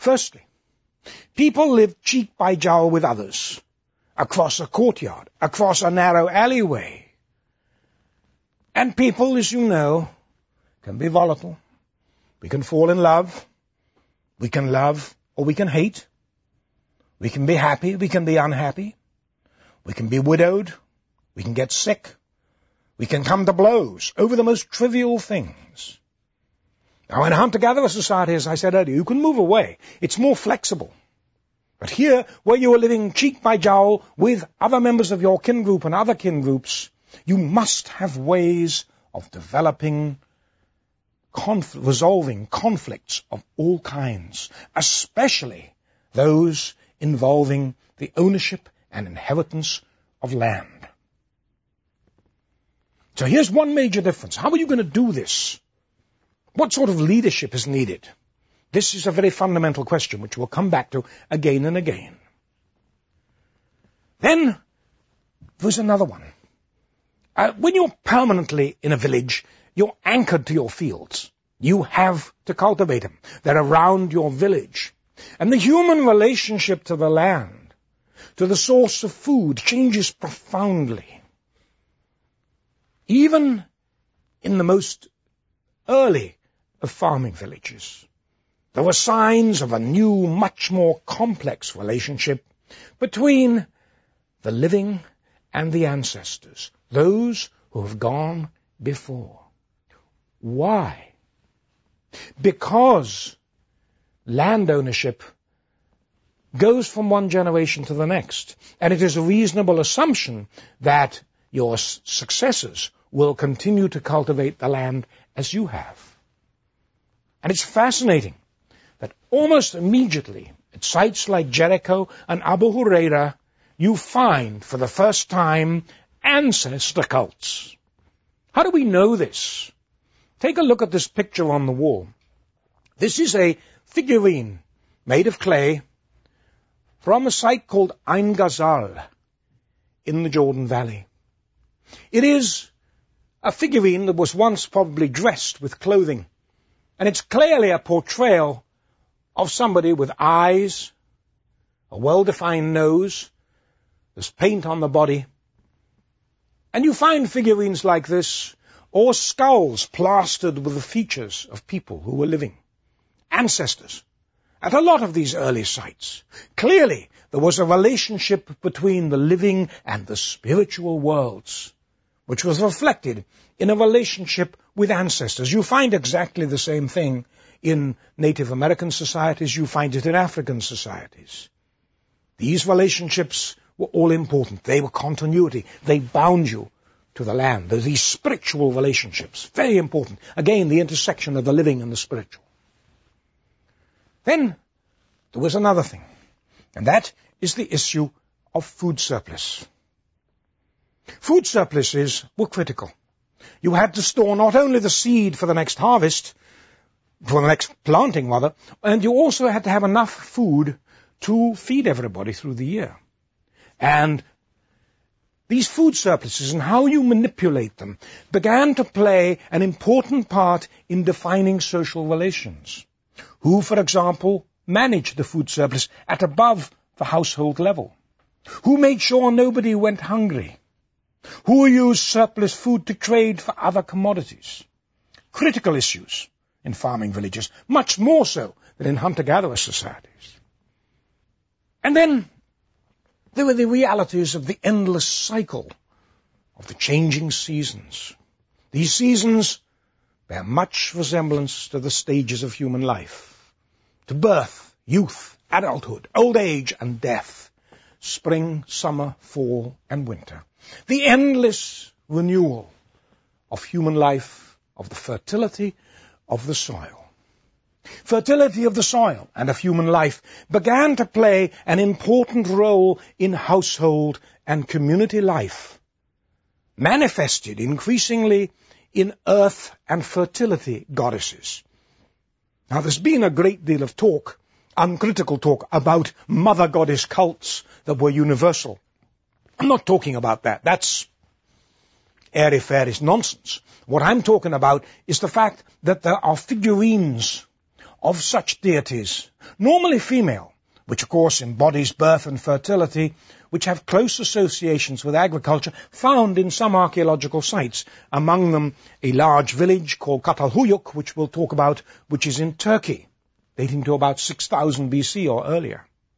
Firstly, people lived cheek by jowl with others, across a courtyard, across a narrow alleyway. And people, as you know, can be volatile. We can fall in love. We can love or we can hate. We can be happy. We can be unhappy. We can be widowed. We can get sick. We can come to blows over the most trivial things. Now, in hunter-gatherer society, as I said earlier, you can move away. It's more flexible. But here, where you are living cheek by jowl with other members of your kin group and other kin groups, you must have ways of developing, resolving conflicts of all kinds, especially those involving the ownership and inheritance of land. So here's one major difference. How are you going to do this? What sort of leadership is needed? This is a very fundamental question which we'll come back to again and again. Then there's another one. When you're permanently in a village, you're anchored to your fields. You have to cultivate them. They're around your village. And the human relationship to the land, to the source of food, changes profoundly. Even in the most early of farming villages, there were signs of a new, much more complex relationship between the living and the ancestors, those who have gone before. Why? Because land ownership goes from one generation to the next, and it is a reasonable assumption that your successors will continue to cultivate the land as you have. And it's fascinating that almost immediately at sites like Jericho and Abu Huraira, you find for the first time ancestor cults. How do we know this? Take a look at this picture on the wall. This is a figurine made of clay from a site called Ain Ghazal in the Jordan Valley. It is a figurine that was once probably dressed with clothing, and it's clearly a portrayal of somebody with eyes, a well-defined nose, there's paint on the body. And you find figurines like this, or skulls plastered with the features of people who were living, ancestors, at a lot of these early sites. Clearly, there was a relationship between the living and the spiritual worlds, which was reflected in a relationship with ancestors. You find exactly the same thing in Native American societies. You find it in African societies. These relationships were all important. They were continuity. They bound you to the land. There's these spiritual relationships, very important. Again, the intersection of the living and the spiritual. Then there was another thing, and that is the issue of food surplus. Food surpluses were critical. You had to store not only the seed for the next harvest, for the next planting rather, and you also had to have enough food to feed everybody through the year. And these food surpluses and how you manipulate them began to play an important part in defining social relations. Who, for example, managed the food surplus at above the household level? Who made sure nobody went hungry? Who used surplus food to trade for other commodities? Critical issues in farming villages, much more so than in hunter-gatherer societies. And then there were the realities of the endless cycle of the changing seasons. These seasons bear much resemblance to the stages of human life, to birth, youth, adulthood, old age, and death, spring, summer, fall, and winter. The endless renewal of human life, of the fertility of the soil. Fertility of the soil and of human life began to play an important role in household and community life, manifested increasingly in earth and fertility goddesses. Now, there's been a great deal of talk, uncritical talk, about mother goddess cults that were universal. I'm not talking about that. That's airy-fairy nonsense. What I'm talking about is the fact that there are figurines of such deities, normally female, which of course embodies birth and fertility, which have close associations with agriculture, found in some archaeological sites, among them a large village called Catalhuyuk, which we'll talk about, which is in Turkey, dating to about 6000 BC or earlier.